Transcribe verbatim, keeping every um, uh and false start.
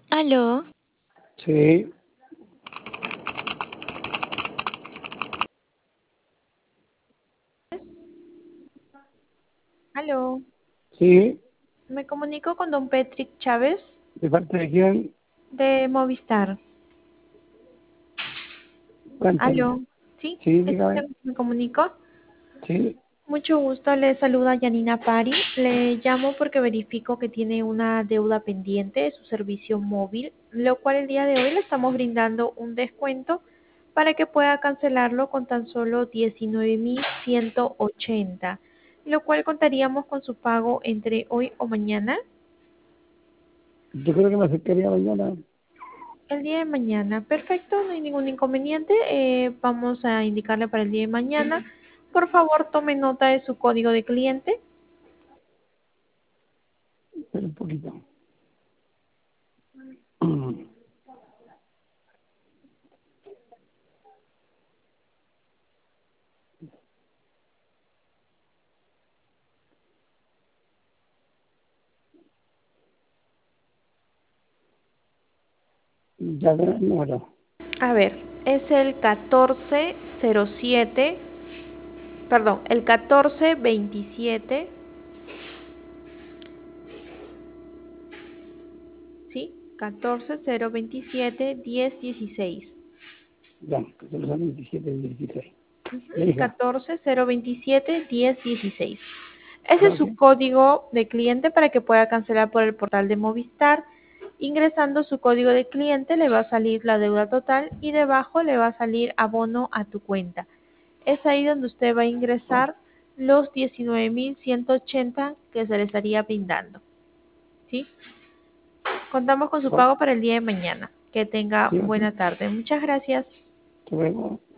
Aló, Sí, Aló, sí, me comunico con don Patrick Chávez ¿de parte de quién? de Movistar. Cuéntame. Aló, ¿sí? Sí, ¿Es dígame. usted con quien me comunico? Sí, Mucho gusto, le saluda Yanina Pari. Le llamo porque verifico que tiene una deuda pendiente de su servicio móvil, lo cual el día de hoy le estamos brindando un descuento para que pueda cancelarlo con tan solo diecinueve mil ciento ochenta, lo cual contaríamos con su pago entre hoy o mañana. yo creo que me acercaría mañana. El día de mañana, perfecto, no hay ningún inconveniente. Eh, vamos a indicarle para el día de mañana. Por favor, tome nota de su código de cliente. Espera un poquito. Ya tengo el número. A ver, es el catorce cero siete, perdón, el catorce veintisiete, ¿sí? catorce cero veintisiete diez dieciséis. Ya, que son los veintisiete y dieciséis. Me Ujú, dijo, catorce cero veintisiete diez dieciséis. Ese es ok, su código de cliente para que pueda cancelar por el portal de Movistar. Ingresando su código de cliente le va a salir la deuda total y debajo le va a salir abono a tu cuenta. Es ahí donde usted va a ingresar los diecinueve mil ciento ochenta que se le estaría brindando, ¿sí? Contamos con su ok, pago para el día de mañana. Que tenga sí, ok. buena tarde. Muchas gracias. Hasta luego.